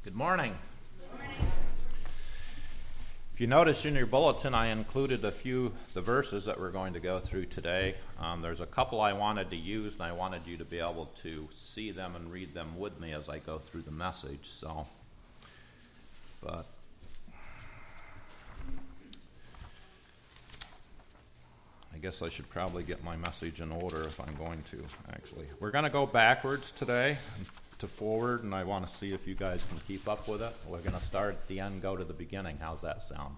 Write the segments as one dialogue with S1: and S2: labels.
S1: Good morning. If you notice in your bulletin, I included the verses that we're going to go through today. There's a couple I wanted to use, and I wanted you to be able to see them and read them with me as I go through the message. But I guess I should probably get my message in order if I'm going to, actually. We're going to go backwards today to forward, and I want to see if you guys can keep up with it. We're going to start at the end, go to the beginning. How's that sound?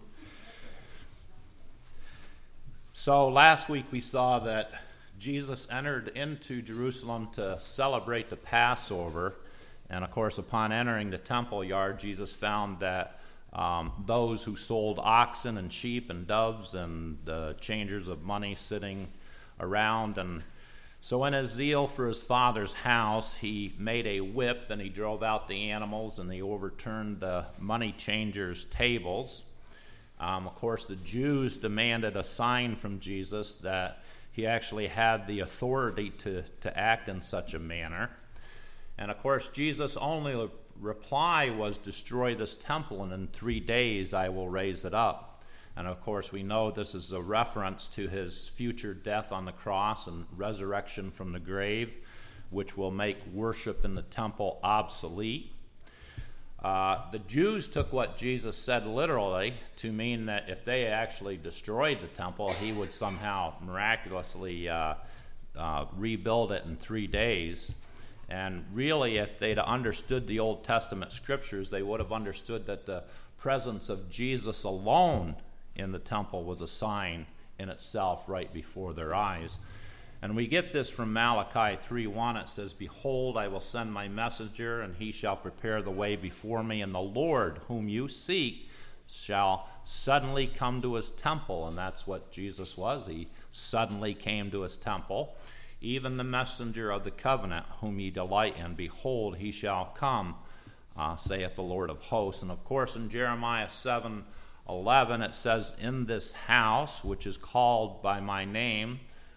S1: So last week we saw that Jesus entered into Jerusalem to celebrate the Passover, and of course upon entering the temple yard, Jesus found that those who sold oxen and sheep and doves and the changers of money sitting around. And so in his zeal for his father's house, he made a whip and he drove out the animals and he overturned the money changers' tables. Of course, the Jews demanded a sign from Jesus that he actually had the authority to act in such a manner. And of course, Jesus' only reply was, destroy this temple, and in 3 days I will raise it up. And of course, we know this is a reference to his future death on the cross and resurrection from the grave, which will make worship in the temple obsolete. The Jews took what Jesus said literally to mean that if they actually destroyed the temple, he would somehow miraculously rebuild it in 3 days. And really, if they'd understood the Old Testament scriptures, they would have understood that the presence of Jesus alone in the temple was a sign in itself right before their eyes. And we get this from Malachi 3:1. It says, behold, I will send my messenger, and he shall prepare the way before me, and the Lord whom you seek shall suddenly come to his temple. And that's what Jesus was. He suddenly came to his temple. Even the messenger of the covenant whom ye delight in, behold, he shall come, saith the Lord of hosts. And of course in Jeremiah 7:11 it says, in this house which is called by my name,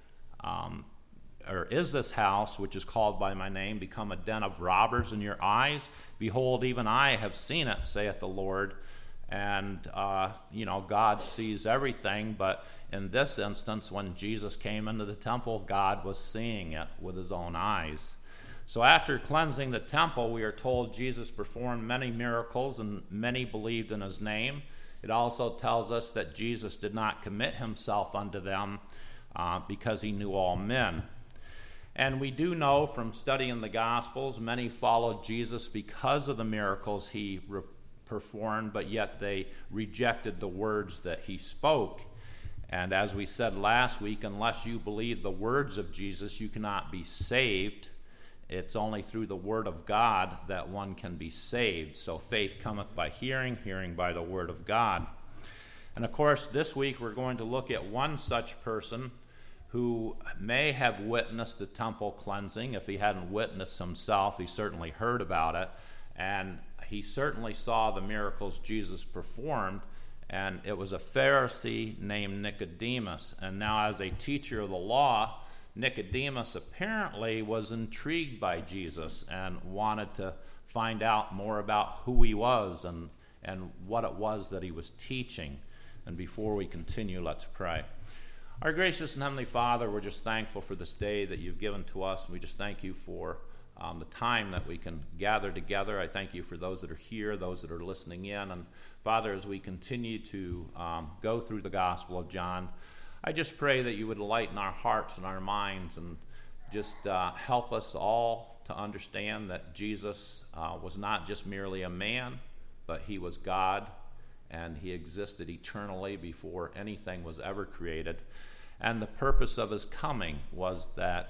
S1: or is this house which is called by my name become a den of robbers in your eyes? Behold, even I have seen it, saith the Lord. And, God sees everything, but in this instance, when Jesus came into the temple, God was seeing it with his own eyes. So after cleansing the temple, we are told Jesus performed many miracles, and many believed in his name. It also tells us that Jesus did not commit himself unto them because he knew all men. And we do know from studying the Gospels, many followed Jesus because of the miracles he performed, but yet they rejected the words that he spoke. And as we said last week, unless you believe the words of Jesus, you cannot be saved. It's only through the word of God that one can be saved. So faith cometh by hearing, hearing by the word of God. And of course, this week we're going to look at one such person who may have witnessed the temple cleansing. If he hadn't witnessed himself, he certainly heard about it. And he certainly saw the miracles Jesus performed. And it was a Pharisee named Nicodemus. And now as a teacher of the law, Nicodemus apparently was intrigued by Jesus and wanted to find out more about who he was and what it was that he was teaching. And before we continue, let's pray. Our gracious and heavenly Father, we're just thankful for this day that you've given to us. And we just thank you for the time that we can gather together. I thank you for those that are here, those that are listening in. And Father, as we continue to go through the Gospel of John, I just pray that you would lighten our hearts and our minds and just help us all to understand that Jesus was not just merely a man, but he was God, and he existed eternally before anything was ever created. And the purpose of his coming was that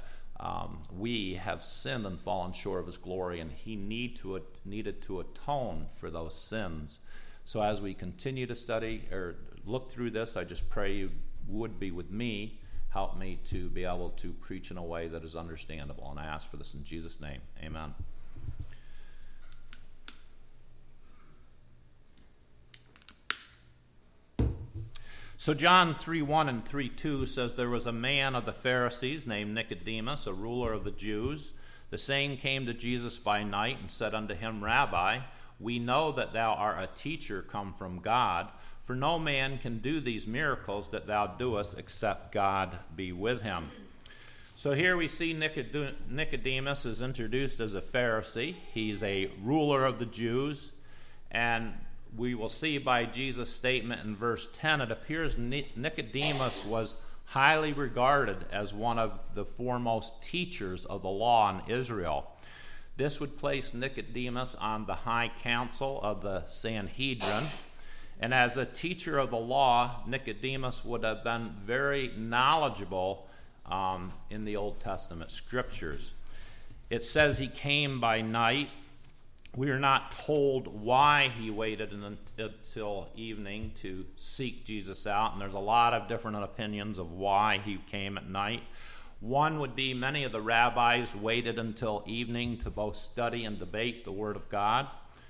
S1: we have sinned and fallen short of his glory, and he needed to atone for those sins. So as we continue to study or look through this, I just pray you would be with me, help me to be able to preach in a way that is understandable. And I ask for this in Jesus' name. Amen. So John 3:1 and 3:2 says, there was a man of the Pharisees named Nicodemus, a ruler of the Jews. The same came to Jesus by night and said unto him, Rabbi, we know that thou art a teacher come from God, for no man can do these miracles that thou doest except God be with him. So here we see Nicodemus is introduced as a Pharisee. He's a ruler of the Jews, and we will see by Jesus' statement in verse 10, it appears Nicodemus was highly regarded as one of the foremost teachers of the law in Israel. This would place Nicodemus on the high council of the Sanhedrin, and as a teacher of the law, Nicodemus would have been very knowledgeable in the Old Testament scriptures. It says he came by night. We are not told why he waited until evening to seek Jesus out, and there's a lot of different opinions of why he came at night. One would be many of the rabbis waited until evening to both study and debate the Word of God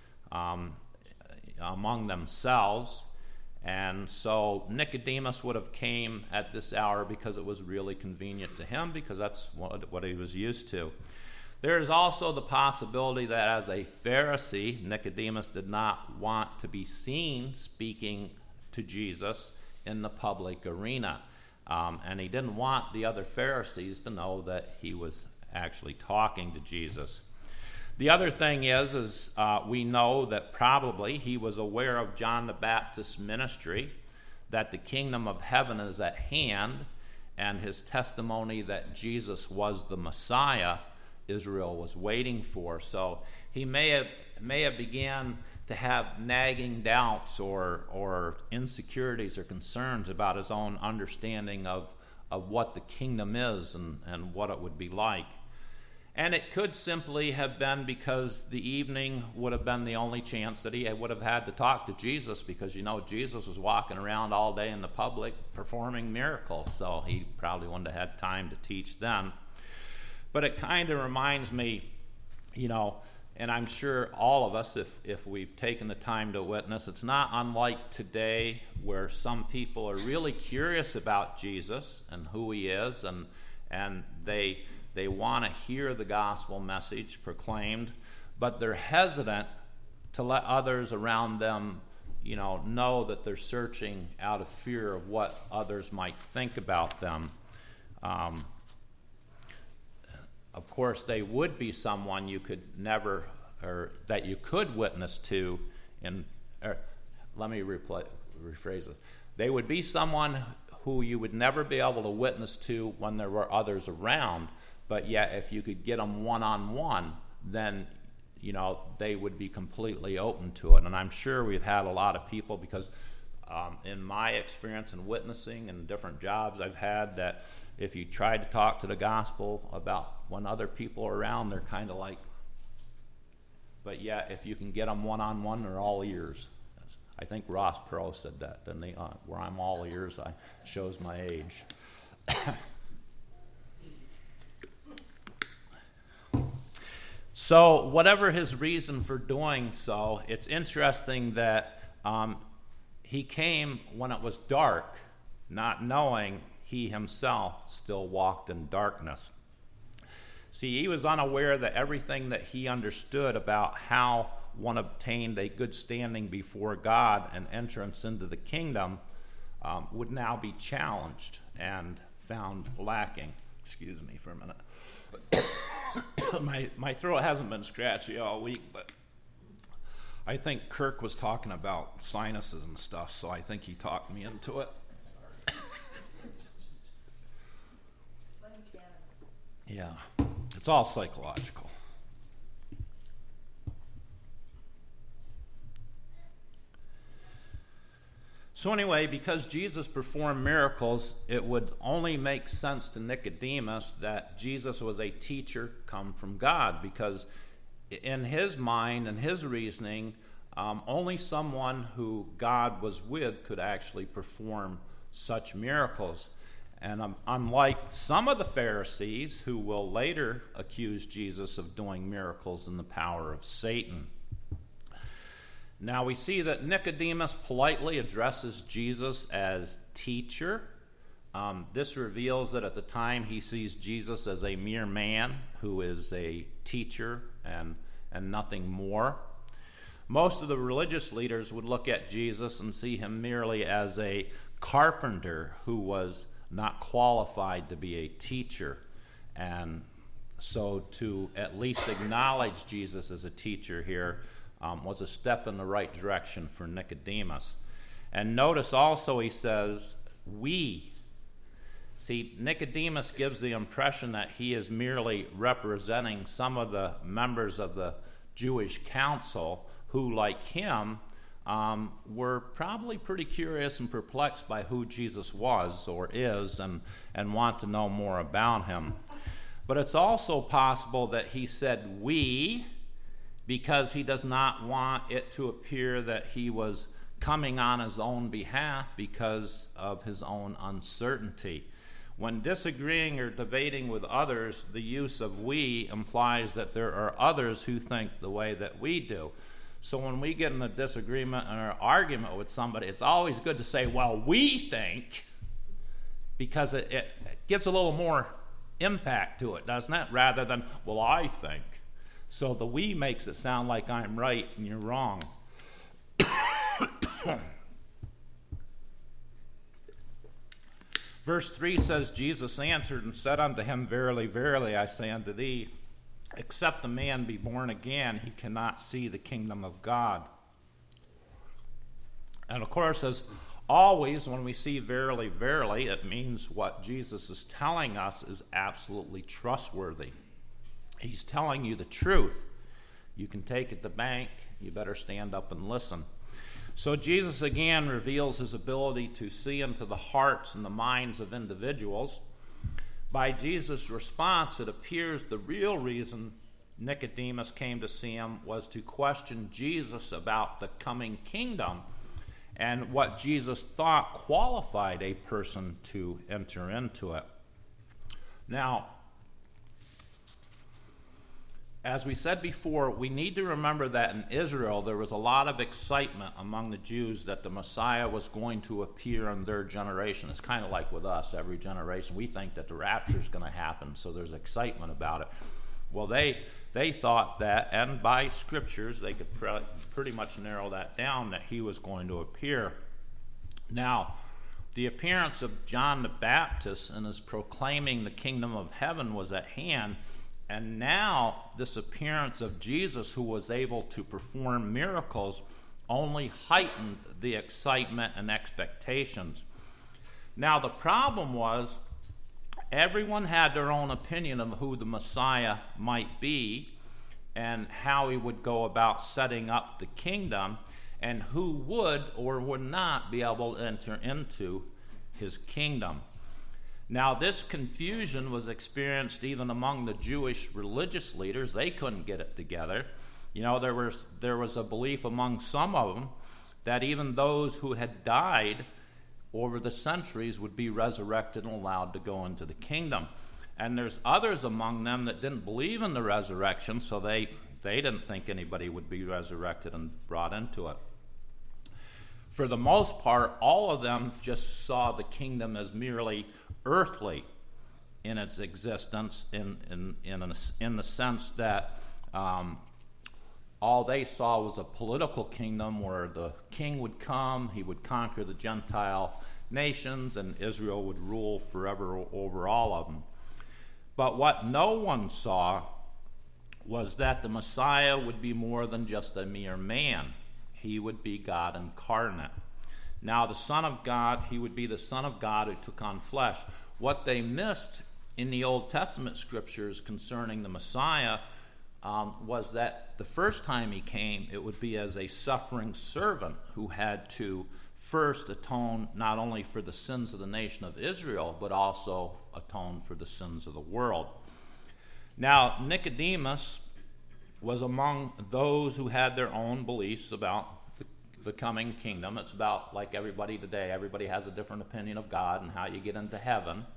S1: among themselves. And so Nicodemus would have came at this hour because it was really convenient to him, because that's what he was used to. There is also the possibility that as a Pharisee, Nicodemus did not want to be seen speaking to Jesus in the public arena. And he didn't want the other Pharisees to know that he was actually talking to Jesus. The other thing is we know that probably he was aware of John the Baptist's ministry, that the kingdom of heaven is at hand, and his testimony that Jesus was the Messiah Israel was waiting for. So he may have began to have nagging doubts or insecurities or concerns about his own understanding of what the kingdom is and what it would be like. And it could simply have been because the evening would have been the only chance that he would have had to talk to Jesus, because, Jesus was walking around all day in the public performing miracles, so he probably wouldn't have had time to teach then. But it kind of reminds me, and I'm sure all of us, if we've taken the time to witness, it's not unlike today where some people are really curious about Jesus and who he is, and they want to hear the gospel message proclaimed, but they're hesitant to let others around them, know that they're searching out of fear of what others might think about them. Of course, they would be someone you could never, or that you could witness to. Let me rephrase this. They would be someone who you would never be able to witness to when there were others around. But yet, if you could get them one-on-one, then, they would be completely open to it. And I'm sure we've had a lot of people, because in my experience in witnessing and different jobs I've had, that if you try to talk to the gospel about when other people are around, they're kind of like, but yet, if you can get them one-on-one, they're all ears. I think Ross Perot said that, didn't he? Where I'm all ears, I shows my age. So whatever his reason for doing so, it's interesting that he came when it was dark, not knowing he himself still walked in darkness. See, he was unaware that everything that he understood about how one obtained a good standing before God and entrance into the kingdom would now be challenged and found lacking. Excuse me for a minute. My throat hasn't been scratchy all week, but I think Kirk was talking about sinuses and stuff, so I think he talked me into it. Yeah, it's all psychological. So anyway, because Jesus performed miracles, it would only make sense to Nicodemus that Jesus was a teacher come from God, because in his mind and his reasoning, only someone who God was with could actually perform such miracles. And unlike some of the Pharisees who will later accuse Jesus of doing miracles in the power of Satan. Now we see that Nicodemus politely addresses Jesus as teacher. This reveals that at the time he sees Jesus as a mere man who is a teacher and nothing more. Most of the religious leaders would look at Jesus and see him merely as a carpenter who was not qualified to be a teacher. And so to at least acknowledge Jesus as a teacher here was a step in the right direction for Nicodemus. And notice also he says, we. See, Nicodemus gives the impression that he is merely representing some of the members of the Jewish council who, like him, were probably pretty curious and perplexed by who Jesus was or is and want to know more about him. But it's also possible that he said we because he does not want it to appear that he was coming on his own behalf because of his own uncertainty. When disagreeing or debating with others, the use of we implies that there are others who think the way that we do. So when we get in a disagreement or an argument with somebody, it's always good to say, well, we think, because it gives a little more impact to it, doesn't it? Rather than, well, I think. So the we makes it sound like I'm right and you're wrong. Verse 3 says, Jesus answered and said unto him, verily, verily, I say unto thee, except a man be born again, he cannot see the kingdom of God. And of course, as always, when we see verily, verily, it means what Jesus is telling us is absolutely trustworthy. He's telling you the truth. You can take it to bank. You better stand up and listen. So Jesus again reveals his ability to see into the hearts and the minds of individuals. By Jesus' response, it appears the real reason Nicodemus came to see him was to question Jesus about the coming kingdom and what Jesus thought qualified a person to enter into it. Now, as we said before, we need to remember that in Israel there was a lot of excitement among the Jews that the Messiah was going to appear in their generation. It's kind of like with us, every generation. We think that the rapture is going to happen, so there's excitement about it. Well, they thought that, and by scriptures they could pretty much narrow that down, that he was going to appear. Now, the appearance of John the Baptist and his proclaiming the kingdom of heaven was at hand. And now this appearance of Jesus, who was able to perform miracles, only heightened the excitement and expectations. Now the problem was everyone had their own opinion of who the Messiah might be and how he would go about setting up the kingdom and who would or would not be able to enter into his kingdom. Now, this confusion was experienced even among the Jewish religious leaders. They couldn't get it together. You know, there was a belief among some of them that even those who had died over the centuries would be resurrected and allowed to go into the kingdom. And there's others among them that didn't believe in the resurrection, so they didn't think anybody would be resurrected and brought into it. For the most part, all of them just saw the kingdom as merely earthly in its existence, in the sense that all they saw was a political kingdom where the king would come, he would conquer the Gentile nations, and Israel would rule forever over all of them. But what no one saw was that the Messiah would be more than just a mere man. He would be God incarnate. Now, the Son of God, he would be the Son of God who took on flesh. What they missed in the Old Testament scriptures concerning the Messiah was that the first time he came, it would be as a suffering servant who had to first atone not only for the sins of the nation of Israel, but also atone for the sins of the world. Now, Nicodemus was among those who had their own beliefs about the coming kingdom. It's about like everybody today. Everybody has a different opinion of God and how you get into heaven.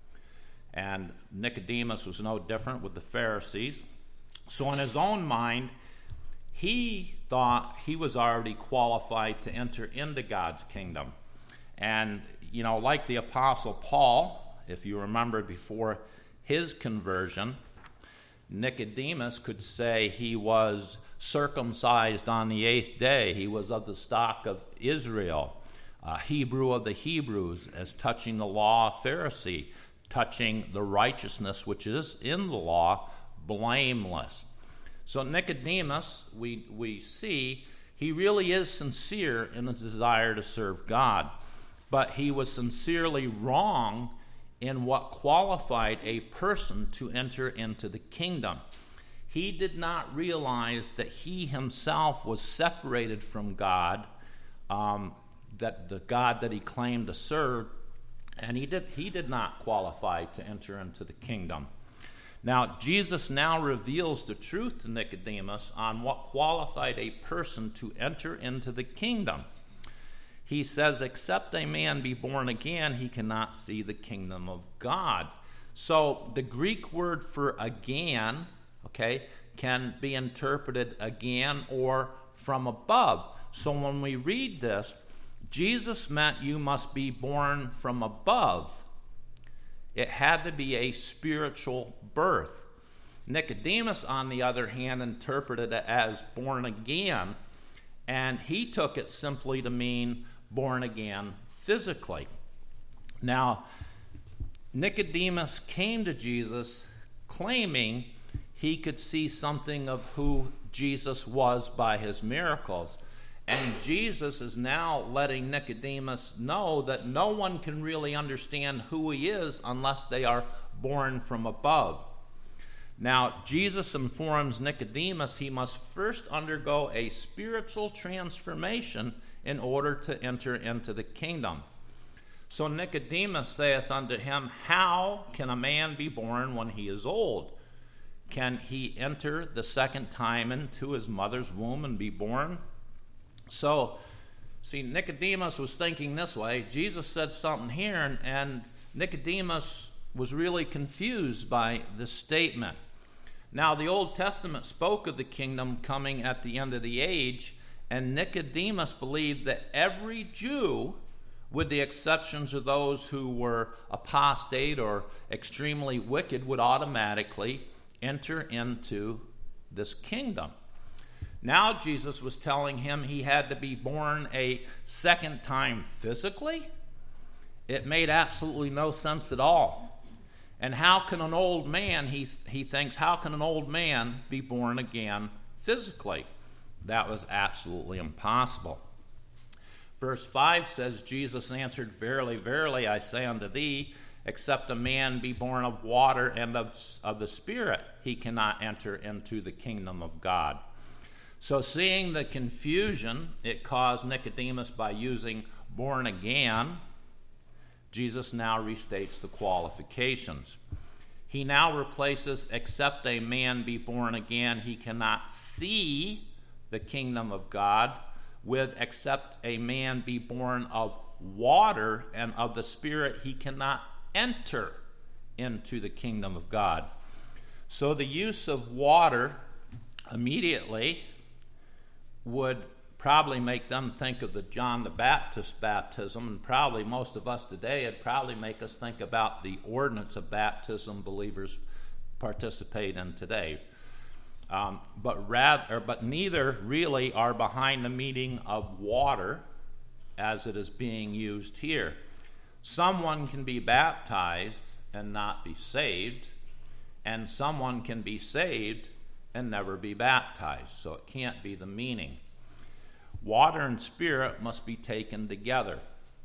S1: And Nicodemus was no different with the Pharisees. So in his own mind, he thought he was already qualified to enter into God's kingdom. And, you know, like the Apostle Paul, if you remember before his conversion, Nicodemus could say he was circumcised on the 8th day. He was of the stock of Israel, Hebrew of the Hebrews, as touching the law, Pharisee, touching the righteousness which is in the law, blameless. So Nicodemus, we see, he really is sincere in his desire to serve God, but he was sincerely wrong in what qualified a person to enter into the kingdom. He did not realize that he himself was separated from God, that the God that he claimed to serve, and he did not qualify to enter into the kingdom. Now, Jesus now reveals the truth to Nicodemus on what qualified a person to enter into the kingdom. He says, except a man be born again, he cannot see the kingdom of God. So the Greek word for again, can be interpreted again or from above. So when we read this, Jesus meant you must be born from above. It had to be a spiritual birth. Nicodemus, on the other hand, interpreted it as born again, and he took it simply to mean born again physically. Now, Nicodemus came to Jesus claiming he could see something of who Jesus was by his miracles. And Jesus is now letting Nicodemus know that no one can really understand who he is unless they are born from above. Now, Jesus informs Nicodemus he must first undergo a spiritual transformation in order to enter into the kingdom. So Nicodemus saith unto him, how can a man be born when he is old? Can he enter the second time into his mother's womb and be born? So, see, Nicodemus was thinking this way. Jesus said something here, and Nicodemus was really confused by this statement. Now, the Old Testament spoke of the kingdom coming at the end of the age, and Nicodemus believed that every Jew, with the exceptions of those who were apostate or extremely wicked, would automatically enter into this kingdom. Now Jesus was telling him he had to be born a second time physically. It made absolutely no sense at all. And how can an old man, he thinks, how can an old man be born again physically? That was absolutely impossible. Verse 5 says, Jesus answered, verily, verily, I say unto thee, except a man be born of water and of the Spirit, he cannot enter into the kingdom of God. So seeing the confusion it caused Nicodemus by using born again, Jesus now restates the qualifications. He now replaces, except a man be born again, he cannot see the kingdom of God, with except a man be born of water and of the Spirit, he cannot enter into the kingdom of God. So the use of water immediately would probably make them think of the John the Baptist baptism, and probably most of us today, it'd probably make us think about the ordinance of baptism believers participate in today. But neither really are behind the meaning of water as it is being used here. Someone can be baptized and not be saved, and someone can be saved and never be baptized. So it can't be the meaning. Water and Spirit must be taken together.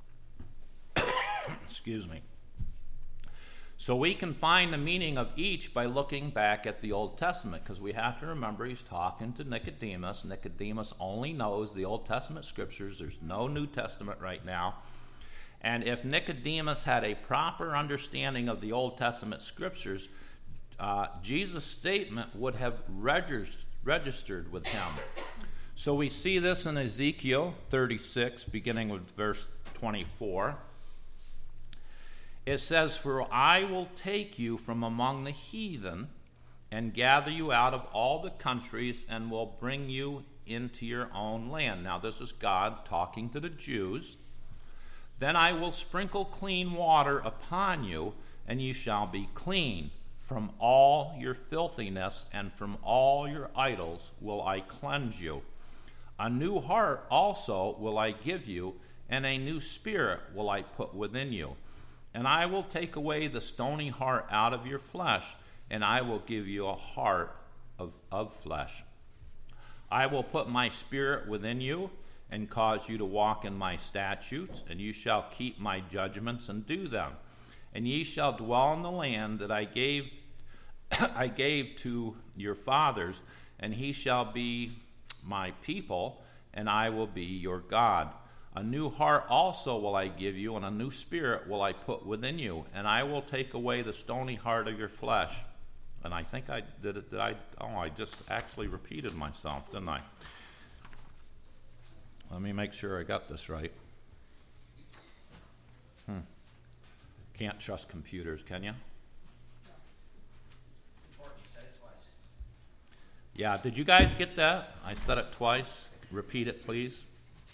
S1: Excuse me. So we can find the meaning of each by looking back at the Old Testament, because we have to remember he's talking to Nicodemus. Nicodemus only knows the Old Testament scriptures. There's no New Testament right now. And if Nicodemus had a proper understanding of the Old Testament scriptures, Jesus' statement would have registered with him. So we see this in Ezekiel 36, beginning with verse 24. It says, for I will take you from among the heathen and gather you out of all the countries and will bring you into your own land. Now this is God talking to the Jews. Then I will sprinkle clean water upon you, and you shall be clean. From all your filthiness and from all your idols will I cleanse you. A new heart also will I give you, and a new spirit will I put within you. And I will take away the stony heart out of your flesh, and I will give you a heart of flesh. I will put my spirit within you, and cause you to walk in my statutes, and you shall keep my judgments and do them. And ye shall dwell in the land that I gave to your fathers, and he shall be my people, and I will be your God. A new heart also will I give you, and a new spirit will I put within you, and I will take away the stony heart of your flesh. And I think I did it. I just actually repeated myself, didn't I? Let me make sure I got this right. Can't trust computers, can you? Yeah, did you guys get that? I said it twice. Repeat it, please.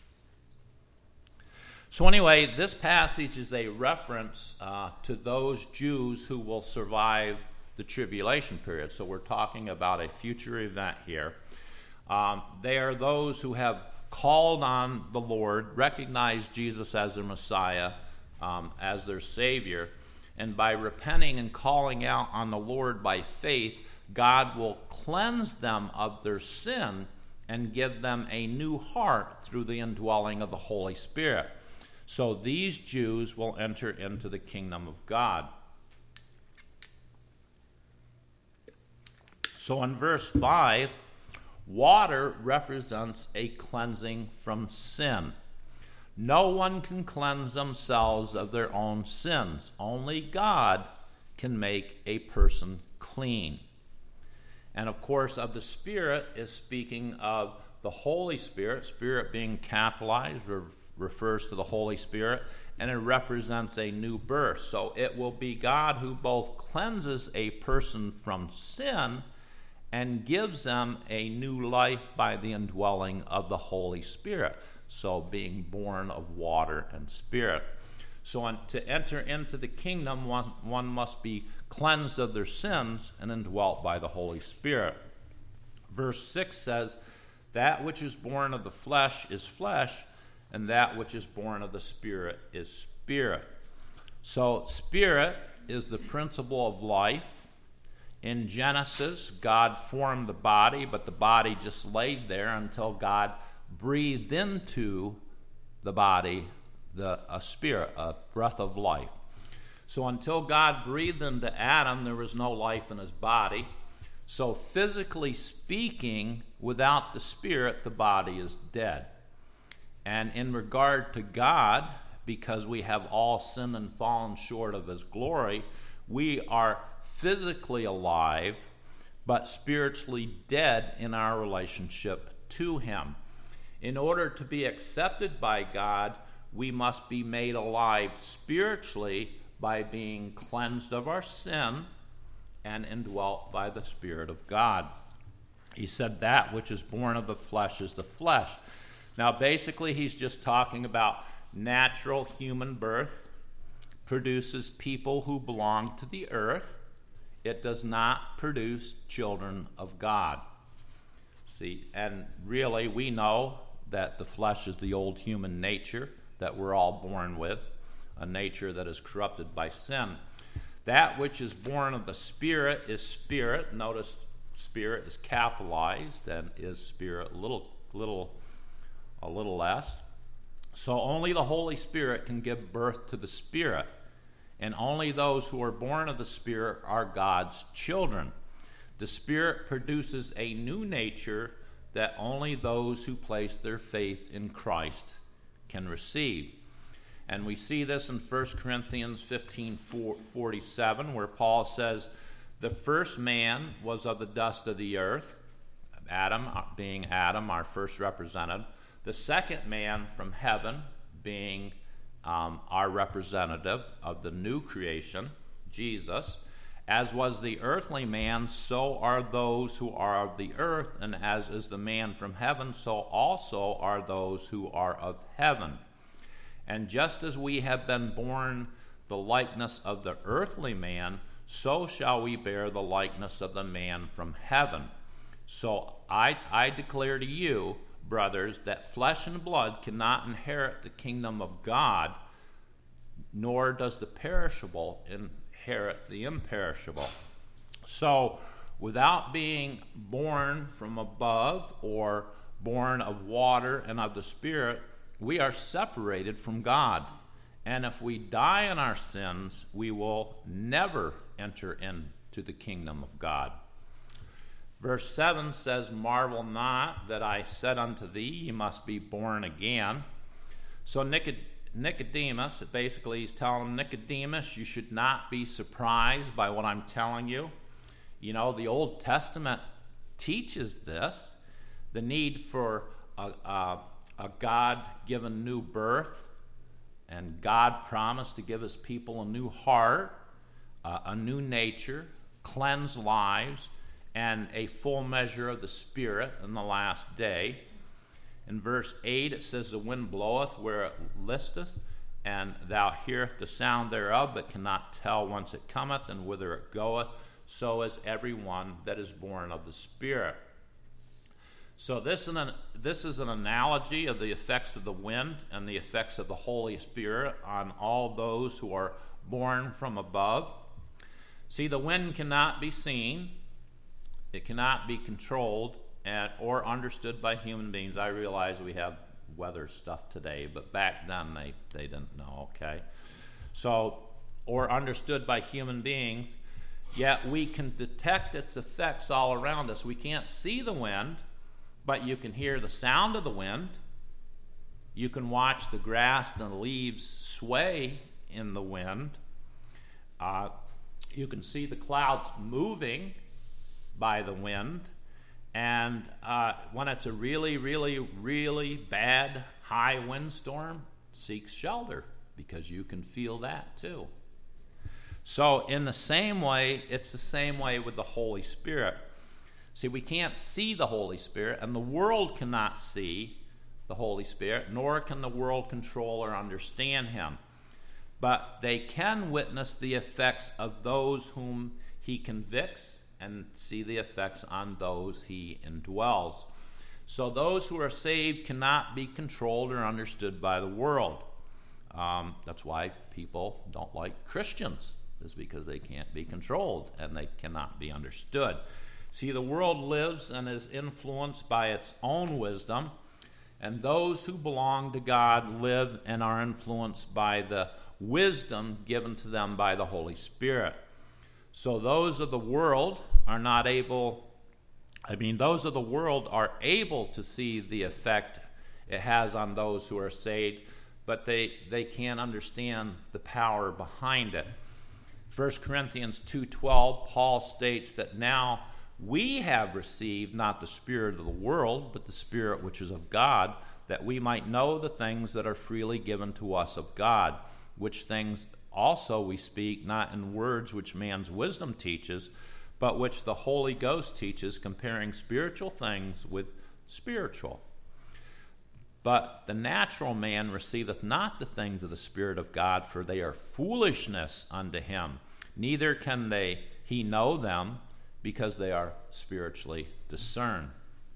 S1: So anyway, this passage is a reference to those Jews who will survive the tribulation period. So we're talking about a future event here. They are those who have called on the Lord, recognized Jesus as their Messiah, as their Savior, and by repenting and calling out on the Lord by faith, God will cleanse them of their sin and give them a new heart through the indwelling of the Holy Spirit. So these Jews will enter into the kingdom of God. So in verse 5, water represents a cleansing from sin. No one can cleanse themselves of their own sins. Only God can make a person clean. And of course, of the Spirit is speaking of the Holy Spirit. Spirit being capitalized refers to the Holy Spirit, and it represents a new birth. So it will be God who both cleanses a person from sin and gives them a new life by the indwelling of the Holy Spirit. So being born of water and spirit. So to enter into the kingdom, one must be cleansed of their sins and indwelt by the Holy Spirit. Verse 6 says, that which is born of the flesh is flesh, and that which is born of the Spirit is spirit. So spirit is the principle of life. In Genesis, God formed the body, but the body just laid there until God breathed into the body a spirit, a breath of life. So until God breathed into Adam, there was no life in his body. So physically speaking, without the spirit, the body is dead. And in regard to God, because we have all sinned and fallen short of his glory, we are physically alive, but spiritually dead in our relationship to him. In order to be accepted by God, we must be made alive spiritually by being cleansed of our sin and indwelt by the Spirit of God. He said that which is born of the flesh is the flesh. Now, basically, he's just talking about natural human birth produces people who belong to the earth. It does not produce children of God. See, and really, we know that the flesh is the old human nature that we're all born with, a nature that is corrupted by sin. That which is born of the Spirit is spirit. Notice Spirit is capitalized and is spirit a little less. So only the Holy Spirit can give birth to the Spirit, and only those who are born of the Spirit are God's children. The Spirit produces a new nature that only those who place their faith in Christ can receive. And we see this in 1 Corinthians 15:47, where Paul says, the first man was of the dust of the earth, Adam, being Adam, our first representative. The second man from heaven, being our representative of the new creation, Jesus. As was the earthly man, so are those who are of the earth, and as is the man from heaven, so also are those who are of heaven. And just as we have been born the likeness of the earthly man, so shall we bear the likeness of the man from heaven. So I declare to you, brothers, that flesh and blood cannot inherit the kingdom of God, nor does the perishable inherit the imperishable. So, without being born from above or born of water and of the Spirit, we are separated from God. And if we die in our sins, we will never enter into the kingdom of God. Verse 7 says, "Marvel not that I said unto thee, ye must be born again." So Nicodemus, basically he's telling him, Nicodemus, you should not be surprised by what I'm telling you. You know, the Old Testament teaches this, the need for a God-given new birth, and God promised to give his people a new heart, a new nature, cleansed lives, and a full measure of the Spirit in the last day. In verse 8 it says, "The wind bloweth where it listeth, and thou hearest the sound thereof, but cannot tell whence it cometh and whither it goeth. So is every one that is born of the Spirit." So this is an analogy of the effects of the wind and the effects of the Holy Spirit on all those who are born from above. See, the wind cannot be seen. It cannot be controlled or understood by human beings. I realize we have weather stuff today, but back then they didn't know, okay? So, or understood by human beings, yet we can detect its effects all around us. We can't see the wind, but you can hear the sound of the wind. You can watch the grass and the leaves sway in the wind. You can see the clouds moving by the wind. And when it's a really, really, really bad high windstorm, seek shelter, because you can feel that too. So in the same way, it's the same way with the Holy Spirit. See, we can't see the Holy Spirit, and the world cannot see the Holy Spirit, nor can the world control or understand him. But they can witness the effects of those whom he convicts and see the effects on those he indwells. So those who are saved cannot be controlled or understood by the world. That's why people don't like Christians, is because they can't be controlled and they cannot be understood. See, the world lives and is influenced by its own wisdom, and those who belong to God live and are influenced by the wisdom given to them by the Holy Spirit. So those of the world are not able, those of the world are able to see the effect it has on those who are saved, but they can't understand the power behind it. 1 Corinthians 2:12, Paul states that now we have received not the spirit of the world, but the Spirit which is of God, that we might know the things that are freely given to us of God, which things also we speak, not in words which man's wisdom teaches, but which the Holy Ghost teaches, comparing spiritual things with spiritual. But the natural man receiveth not the things of the Spirit of God, for they are foolishness unto him. Neither can he know them, because they are spiritually discerned.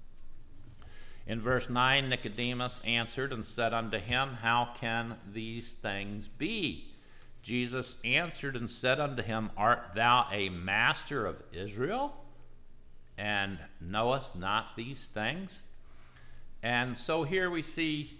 S1: In verse 9, Nicodemus answered and said unto him, How can these things be? Jesus answered and said unto him, Art thou a master of Israel, and knowest not these things? And so here we see,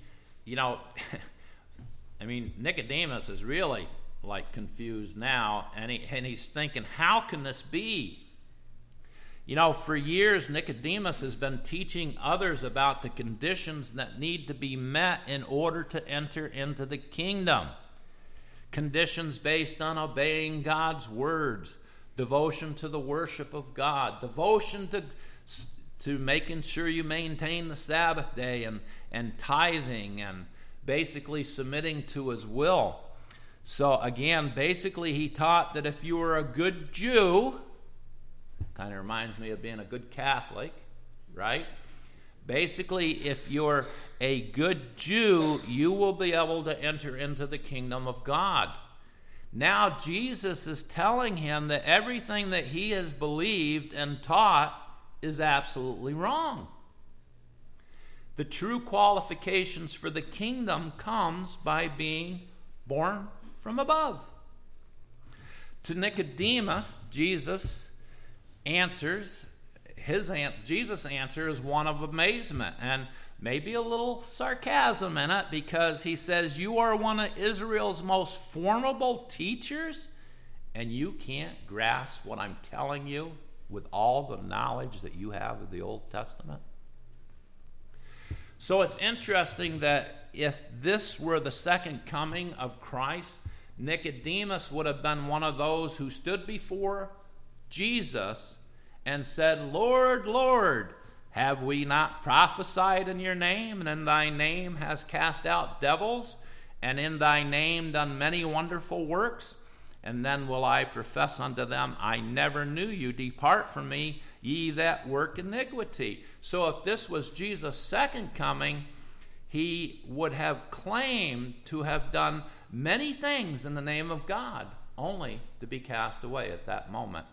S1: Nicodemus is really confused now, and he's thinking, how can this be? For years, Nicodemus has been teaching others about the conditions that need to be met in order to enter into the kingdom. Conditions based on obeying God's words, devotion to the worship of God, devotion to making sure you maintain the Sabbath day, and tithing, and basically submitting to his will. So again, basically he taught that if you were a good Jew, kind of reminds me of being a good Catholic, right? Basically, if you're a good Jew, you will be able to enter into the kingdom of God. Now Jesus is telling him that everything that he has believed and taught is absolutely wrong. The true qualifications for the kingdom comes by being born from above. To Nicodemus, Jesus' answer is one of amazement and maybe a little sarcasm in it, because he says, you are one of Israel's most formidable teachers, and you can't grasp what I'm telling you with all the knowledge that you have of the Old Testament. So it's interesting that if this were the second coming of Christ, Nicodemus would have been one of those who stood before Jesus and said, Lord, Lord, have we not prophesied in your name, and in thy name has cast out devils, and in thy name done many wonderful works? And then will I profess unto them, I never knew you. Depart from me, ye that work iniquity. So if this was Jesus' second coming, he would have claimed to have done many things in the name of God, only to be cast away at that moment.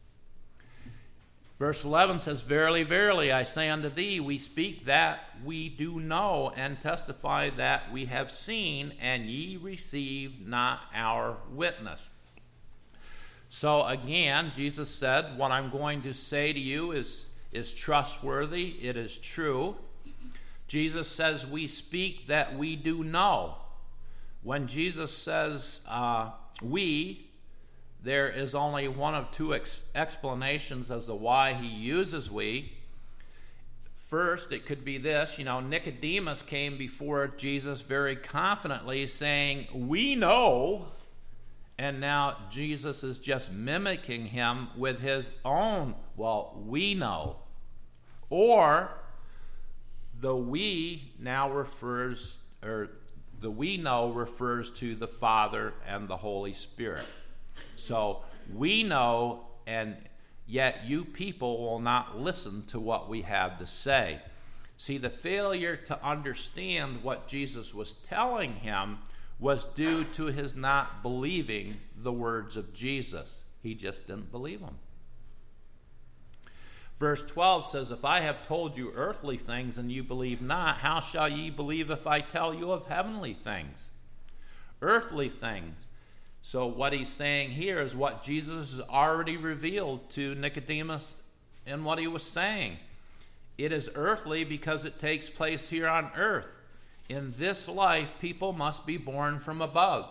S1: Verse 11 says, Verily, verily, I say unto thee, we speak that we do know, and testify that we have seen, and ye receive not our witness. So again, Jesus said, what I'm going to say to you is trustworthy, it is true. Jesus says we speak that we do know. When Jesus says we, there is only one of two explanations as to why he uses we. First, it could be this, Nicodemus came before Jesus very confidently saying, we know, and now Jesus is just mimicking him with his own, we know. Or the we now refers to the Father and the Holy Spirit. So we know, and yet you people will not listen to what we have to say. See, the failure to understand what Jesus was telling him was due to his not believing the words of Jesus. He just didn't believe them. Verse 12 says, If I have told you earthly things and you believe not, how shall ye believe if I tell you of heavenly things? Earthly things. So what he's saying here is what Jesus has already revealed to Nicodemus in what he was saying. It is earthly because it takes place here on earth. In this life, people must be born from above.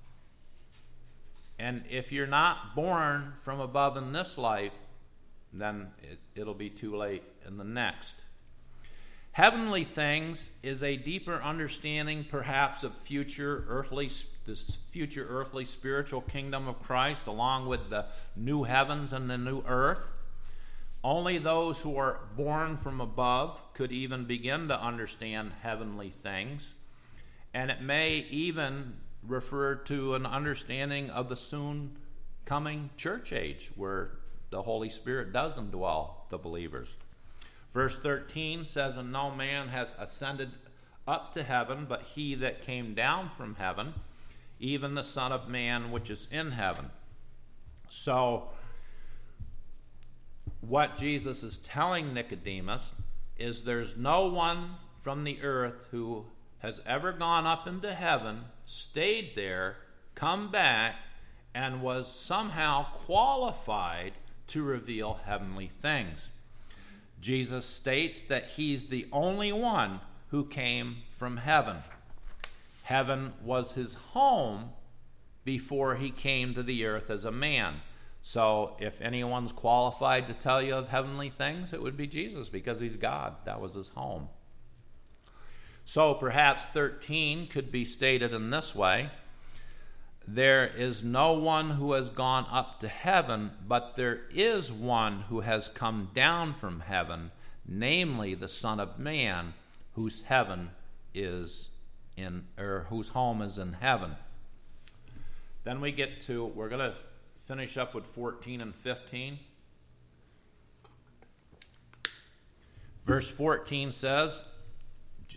S1: And if you're not born from above in this life, then it'll be too late in the next. Heavenly things is a deeper understanding, perhaps, of this future earthly spiritual kingdom of Christ, along with the new heavens and the new earth. Only those who are born from above could even begin to understand heavenly things. And it may even refer to an understanding of the soon coming church age, where the Holy Spirit does indwell the believers. Verse 13 says, And no man hath ascended up to heaven, but he that came down from heaven, even the Son of Man which is in heaven. So, what Jesus is telling Nicodemus is there's no one from the earth who has ever gone up into heaven, stayed there, come back, and was somehow qualified to reveal heavenly things. Jesus states that he's the only one who came from heaven. Heaven was his home before he came to the earth as a man. So if anyone's qualified to tell you of heavenly things, it would be Jesus, because he's God. That was his home. So perhaps 13 could be stated in this way: There is no one who has gone up to heaven, but there is one who has come down from heaven, namely the Son of Man, whose home is in heaven. Then we're going to finish up with 14 and 15. Verse 14 says,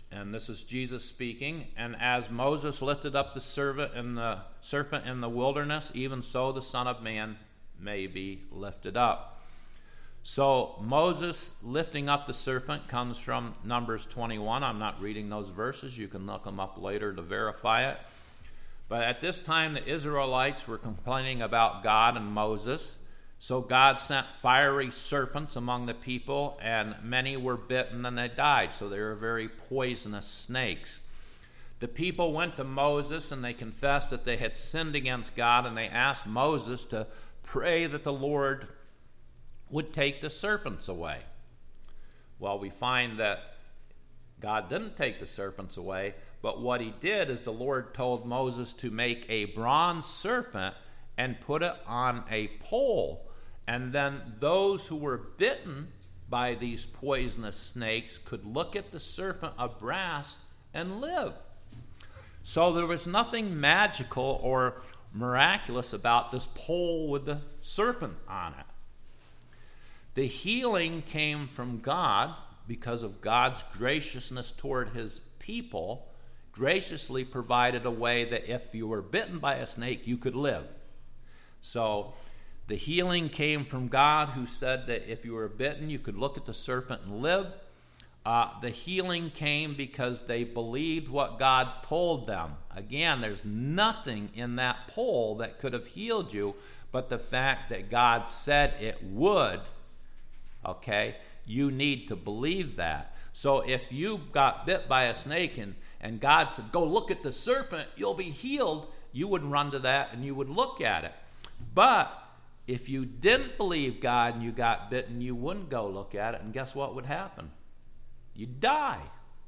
S1: and this is Jesus speaking, and as Moses lifted up the serpent in the wilderness, even so the Son of Man may be lifted up. So Moses lifting up the serpent comes from Numbers 21. I'm not reading those verses. You can look them up later to verify it. But at this time, the Israelites were complaining about God and Moses. So God sent fiery serpents among the people, and many were bitten and they died. So they were very poisonous snakes. The people went to Moses and they confessed that they had sinned against God, and they asked Moses to pray that the Lord would take the serpents away. Well, we find that God didn't take the serpents away, but what he did is the Lord told Moses to make a bronze serpent and put it on a pole. And then those who were bitten by these poisonous snakes could look at the serpent of brass and live. So there was nothing magical or miraculous about this pole with the serpent on it. The healing came from God because of God's graciousness toward his people, graciously provided a way that if you were bitten by a snake, you could live. So the healing came from God, who said that if you were bitten, you could look at the serpent and live. The healing came because they believed what God told them. Again, there's nothing in that pole that could have healed you, but the fact that God said it would. Okay? You need to believe that. So if you got bit by a snake and God said, go look at the serpent, you'll be healed, you would run to that and you would look at it. But if you didn't believe God and you got bitten, you wouldn't go look at it, and guess what would happen? You'd die.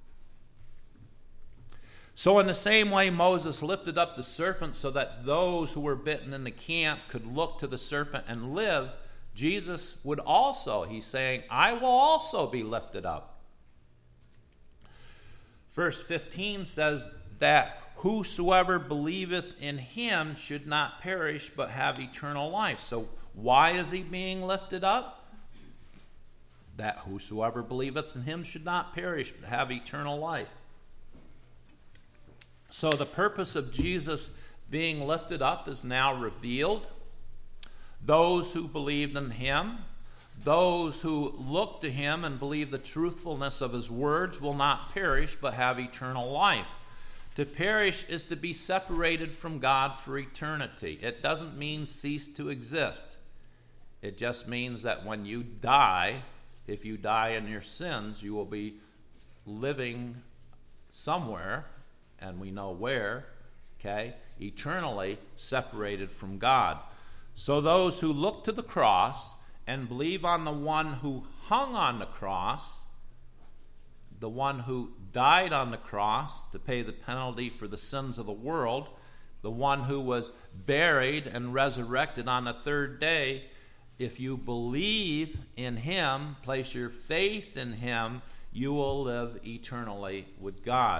S1: So in the same way, Moses lifted up the serpent so that those who were bitten in the camp could look to the serpent and live. Jesus would also, he's saying, I will also be lifted up. Verse 15 says that whosoever believeth in him should not perish but have eternal life. So why is he being lifted up? That whosoever believeth in him should not perish but have eternal life. So the purpose of Jesus being lifted up is now revealed. Those who believed in him, those who look to him and believe the truthfulness of his words will not perish but have eternal life. To perish is to be separated from God for eternity. It doesn't mean cease to exist. It just means that when you die, if you die in your sins, you will be living somewhere, and we know where, okay, eternally separated from God. So those who look to the cross and believe on the one who hung on the cross, the one who died on the cross to pay the penalty for the sins of the world, the one who was buried and resurrected on the third day, if you believe in him, place your faith in him, you will live eternally with God.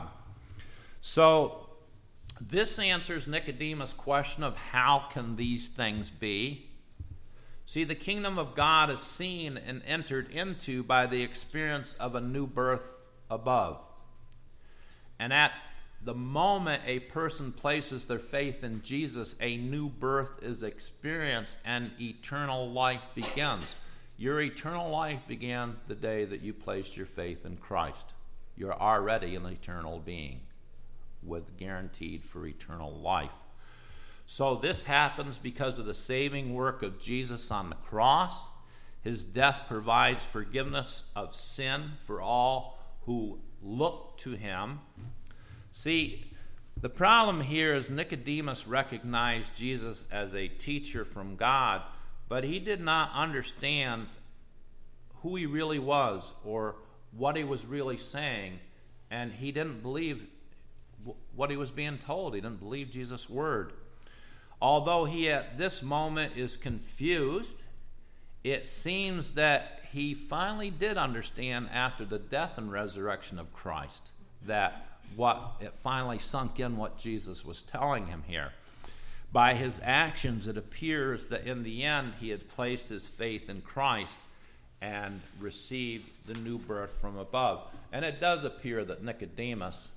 S1: So this answers Nicodemus' question of how can these things be? See, the kingdom of God is seen and entered into by the experience of a new birth above. And at the moment a person places their faith in Jesus, a new birth is experienced and eternal life begins. Your eternal life began the day that you placed your faith in Christ. You're already an eternal being with guaranteed for eternal life. So this happens because of the saving work of Jesus on the cross. His death provides forgiveness of sin for all who look to him. See, the problem here is Nicodemus recognized Jesus as a teacher from God, but he did not understand who he really was or what he was really saying, and he didn't believe what he was being told. He didn't believe Jesus' word. Although he at this moment is confused, it seems that he finally did understand after the death and resurrection of Christ that it finally sunk in what Jesus was telling him here. By his actions, it appears that in the end he had placed his faith in Christ and received the new birth from above. And it does appear that Nicodemus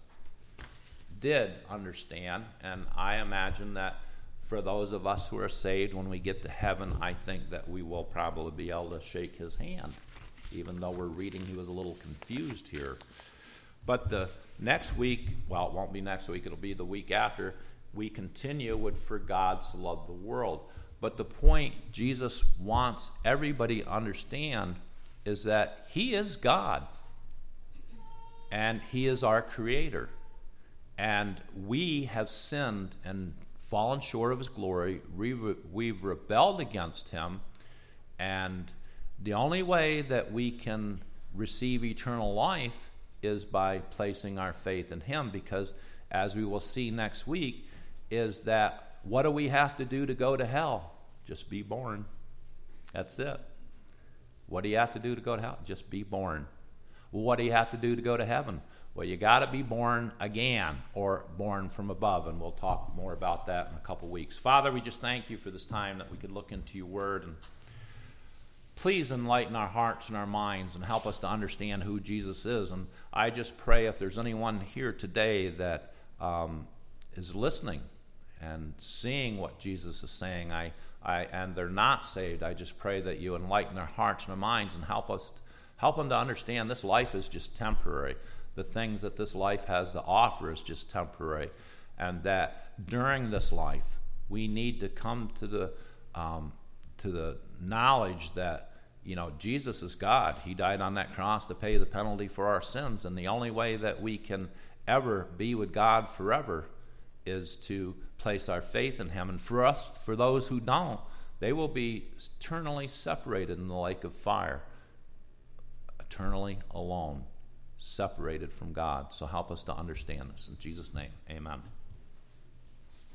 S1: did understand, and I imagine that for those of us who are saved, when we get to heaven, I think that we will probably be able to shake his hand, even though we're reading he was a little confused here. But the next week, well, it won't be next week, it'll be the week after, we continue with For God So Loved the World. But the point Jesus wants everybody to understand is that he is God, and he is our creator. And we have sinned and fallen short of his glory. We've rebelled against him. And the only way that we can receive eternal life is by placing our faith in him. Because as we will see next week, is that what do we have to do to go to hell? Just be born. That's it. What do you have to do to go to hell? Just be born. Well, what do you have to do to go to heaven? Well, you got to be born again, or born from above, and we'll talk more about that in a couple weeks. Father, we just thank you for this time that we could look into your word, and please enlighten our hearts and our minds and help us to understand who Jesus is. And I just pray if there's anyone here today that is listening and seeing what Jesus is saying, and they're not saved, I just pray that you enlighten their hearts and their minds and help them to understand this life is just temporary. The things that this life has to offer is just temporary, and that during this life we need to come to the knowledge that, you know, Jesus is God. He died on that cross to pay the penalty for our sins, and the only way that we can ever be with God forever is to place our faith in him. And for us, for those who don't, they will be eternally separated in the lake of fire, eternally alone, separated from God. So help us to understand this. In Jesus' name, amen.